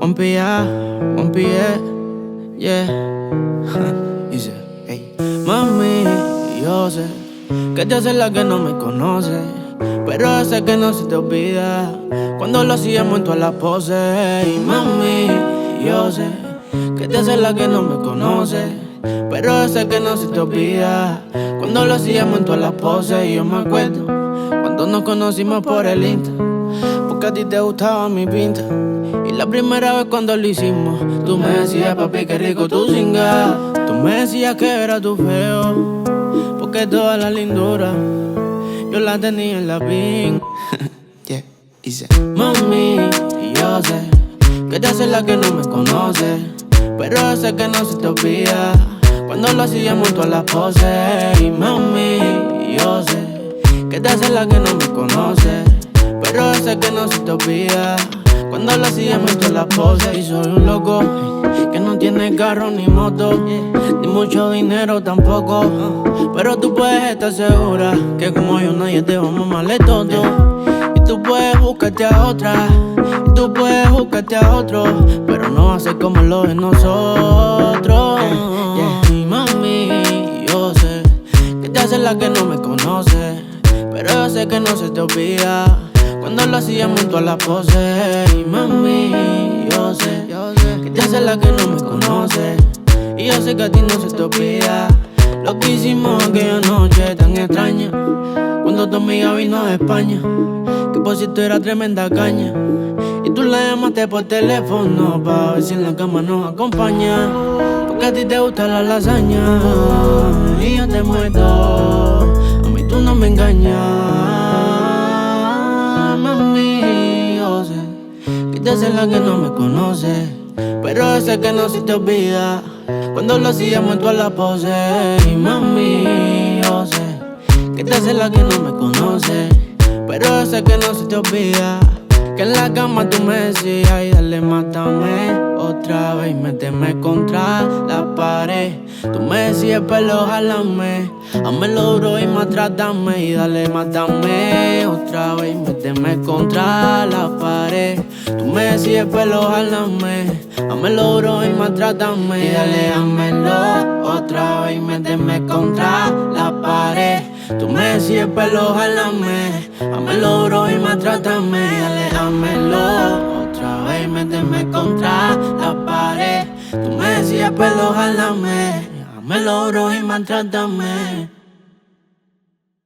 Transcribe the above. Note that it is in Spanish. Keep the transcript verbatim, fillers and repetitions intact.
one P A, one P A, yeah. Dice, hey. Mami, yo sé que te haces la que no me conoce, pero ese que no se te olvida cuando lo hacíamos en todas las poses. Y mami, yo sé que te haces la que no me conoce, pero ese que no se te olvida cuando lo hacíamos en todas las poses. Y yo me acuerdo cuando nos conocimos por el Insta, porque a ti te gustaba mi pinta. Y la primera vez cuando lo hicimos, tú me decías, papi, qué rico tú singas. Tú me decías que era tu feo, porque toda la lindura yo la tenía en la pin. Yeah, dice, mami, yo sé que te haces la que no me conoce, pero sé que no se te olvida cuando lo hacíamos en todas las poses. Y mami, yo sé que te haces la que no me conoce, pero sé que no se te olvida cuando lo hacíamos en todas las poses. Y soy un loco que no tiene carro ni moto, ni mucho dinero tampoco, pero tú puedes estar segura que como yo nadie te va a mamarle todo. Y tú puedes buscarte a otra, y tú puedes buscarte a otro, pero no va a ser como lo de nosotros. Y mami, yo sé que te haces la que no me conoce, pero yo sé que no se te olvida cuando lo hacíamos en todas las poses. Y mami, yo sé que te haces la que no me conoce, y yo sé que a ti no se te olvida lo que hicimos aquella noche tan extraña, cuando tu amiga vino de España, que por cierto era tremenda caña. Y tú la llamaste por teléfono pa' ver si en la cama nos acompaña, porque a ti te gusta la lasaña y yo te muerdo, a mí tú no me engañas. Mami, yo sé que te haces la que no me conoce, pero sé que no se te olvida cuando lo hacíamos en todas las poses. Y mami, yo sé que te haces la que no me conoce, pero sé que no se te olvida que en la cama tú me decías, ay, dale, mátame otra vez, méteme contra la pared. Tú me decías, pelo, jálame, hámelo duro y maltrátame. Y dale, mátame otra vez, méteme contra la pared. Tú me decías, pelo, jálame, hámelo duro y maltrátame. Y dale, hámelo otra vez, méteme contra la pared. Tú me decías, pelo, jálame, hámelo duro y maltrátame. Y dale, hámelo otra vez, méteme contra la pared. Tú me decías, pelo, jálame, hámelo duro y maltrátame.